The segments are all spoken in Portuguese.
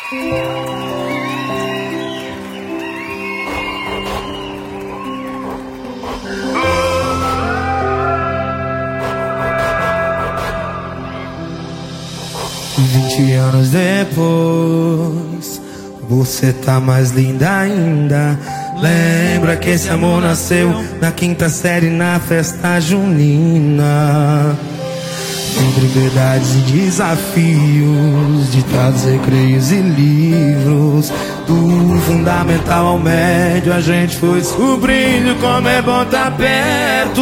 Vinte anos depois, você tá mais linda ainda. Lembra que esse amor nasceu na quinta série, na festa junina. Entre verdades e desafios, ditados, recreios e livros, do fundamental ao médio, a gente foi descobrindo como é bom tá perto.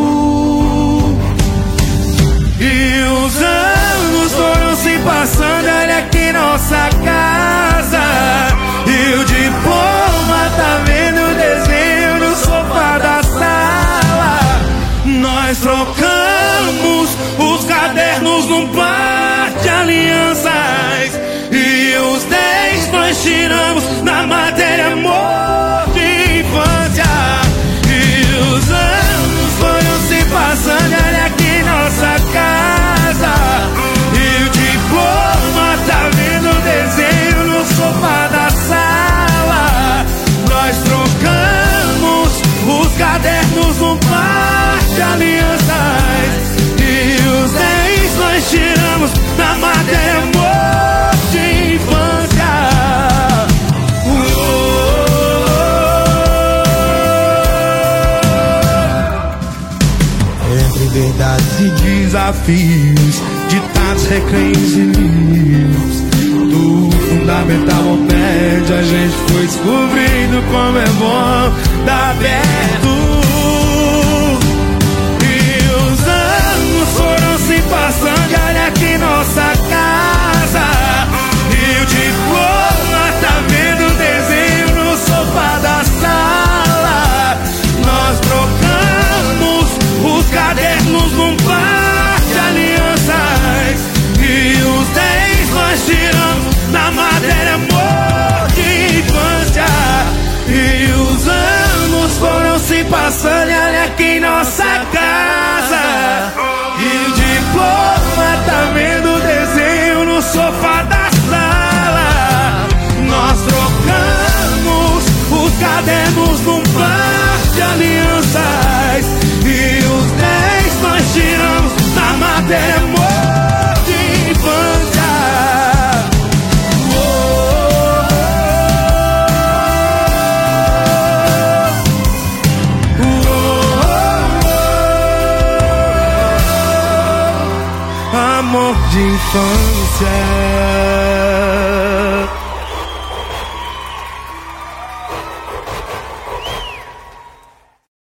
E os anos foram se passando, olha aqui nossa casa. E o diploma tá vendo o desenho no sofá da sala. Nós trocamos os cadernos num par de alianças. E os 10 nós tiramos na matéria amor de infância. E os anos foram se passando, olha aqui nossa casa. E o diploma tá vendo o desenho no sofá da sala. Nós trocamos os cadernos num par de alianças. E os 10 nós tiramos na matéria amor de infância. Entre verdades e desafios, ditados, recreios e livros, do fundamental ao médio, a gente foi descobrindo como é bom dar perto. E os anos foram se passando, e olha aqui nossa casa. E o diploma tá vendo o desenho no sofá da sala. Nós trocamos os cadernos num par de alianças. E os 10 nós tiramos na matéria amor de infância. E os anos foram se passando, e olha aqui nossa casa. E o diploma tá vendo o desenho no sofá da sala. Nós trocamos os cadernos num par de alianças. E os 10 nós tiramos na matéria amor de infância. Amor de infância.